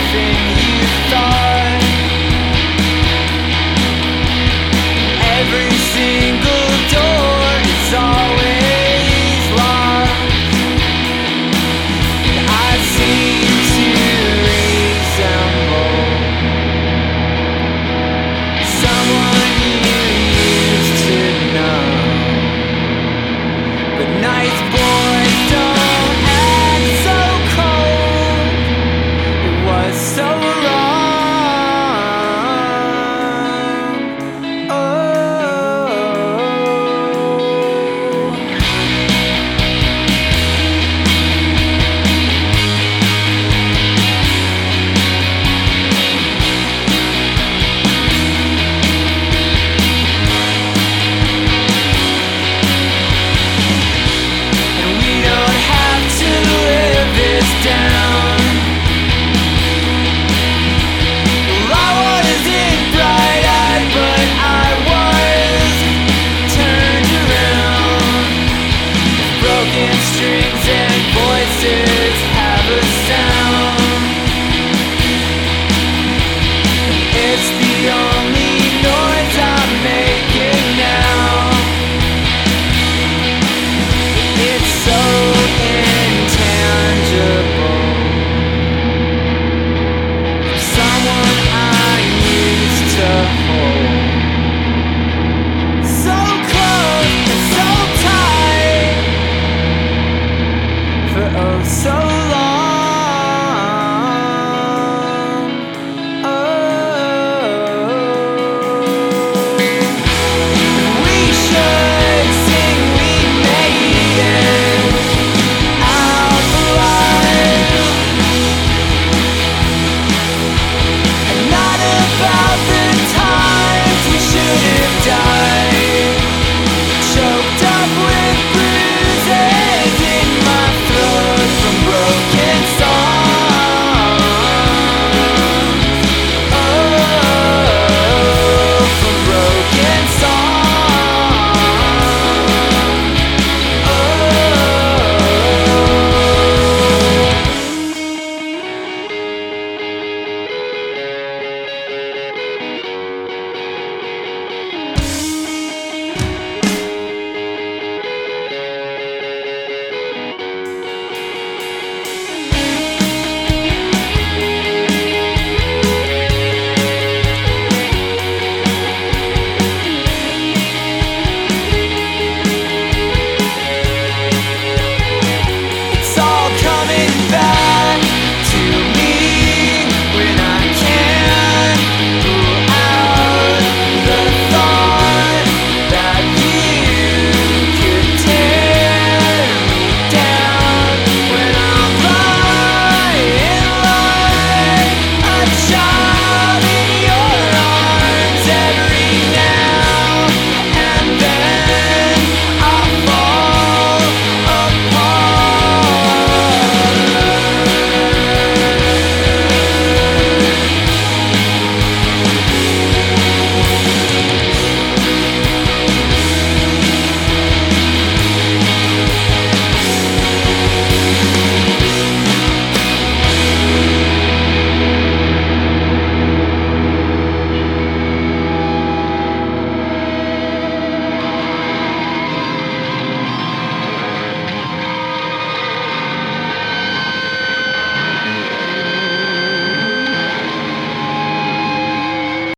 everything you thought. Every single door is always locked. I seem to resemble someone you used to know, but nice boys don't act so cold. It was so wrong. Oh. And we don't have to live this down. Well, I wasn't bright-eyed, but I was turned around. Broken strings and voices have a sound. It's the only noise I'm making now. It's so intangible. Someone I used to hold, so close and so tight, for oh so